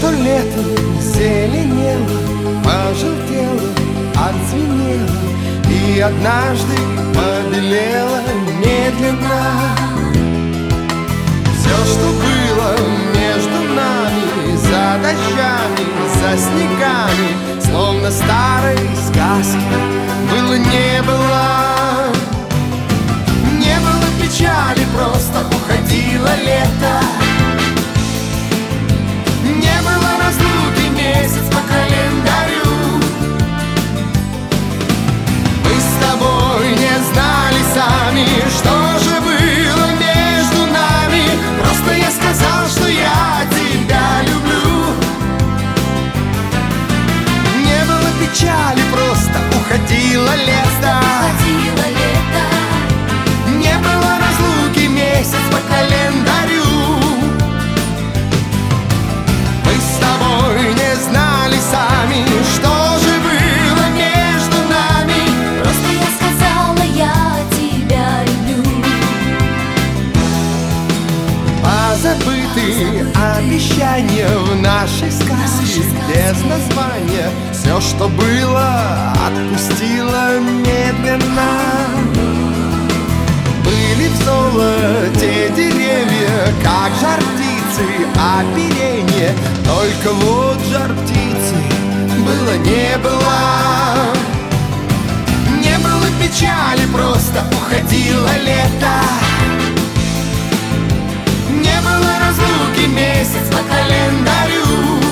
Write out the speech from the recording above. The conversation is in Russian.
что лето зеленело, пожелтело, отзвенело и однажды побелело медленно. Все, что было между нами, за дождями, за снегами, словно старой сказки, было не было. Не было печали, просто уходило лето. Не было разлуки, месяц по календарю. Мы с тобой не знали сами, что же было между нами. Просто я сказал, что я тебя люблю. Не было печали, просто уходило лето. Не было разлуки, месяц по календарю. Мы с тобой не знали сами, что же было между нами. Просто я сказала, я тебя люблю. Позабыты обещания в нашей сказке, без названия. Все, что было, отпустило медленно. Были в золоте деревья, как жар птицы, оперенье. Только вот жар птицы было не было. Не было печали, просто уходило лето. Не было разлуки, месяц по календарю.